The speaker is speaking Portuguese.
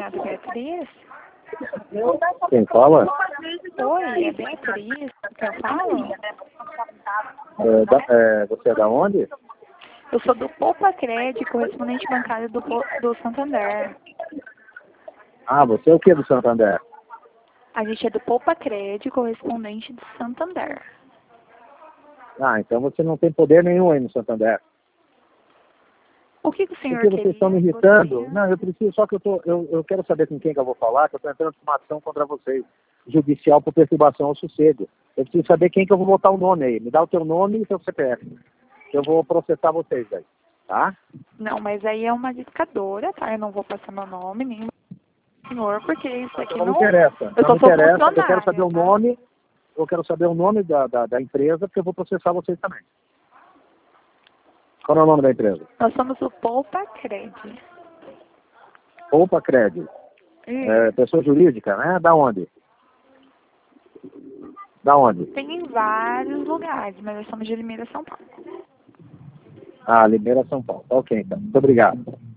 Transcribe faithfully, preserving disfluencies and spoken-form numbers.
chamada Beatriz? Quem fala? Oi, é Beatriz que eu falo? É, da, é, você é da onde? Eu sou do Poupa Cred, correspondente bancário do, Po- do Santander. Ah, você é o que do Santander? A gente é do Poupa Cred, correspondente do Santander. Ah, então você não tem poder nenhum aí no Santander. O que, que o senhor Porque vocês estão me irritando. Gostaria? Não, eu preciso, só que eu, tô, eu, eu quero saber com quem que eu vou falar, que eu estou entrando com uma ação contra vocês, judicial por perturbação ao sossego. Eu preciso saber quem que eu vou botar o nome aí. Me dá o teu nome e seu C P F. Eu vou processar vocês aí, tá? Não, mas aí é uma discadora, tá? Eu não vou passar meu nome, nem meu senhor, porque isso aqui Não me não... interessa. Eu Não só me sou interessa. Eu quero funcionária, saber o tá? nome, eu quero saber o nome da, da, da empresa, porque eu vou processar vocês também. Qual é o nome da empresa? Nós somos o Poupa Cred. Poupa Cred. É, pessoa jurídica, né? Da onde? Da onde? Tem em vários lugares, mas nós somos de Limeira, São Paulo. Ah, Limeira, São Paulo. Ok, então. Muito obrigado.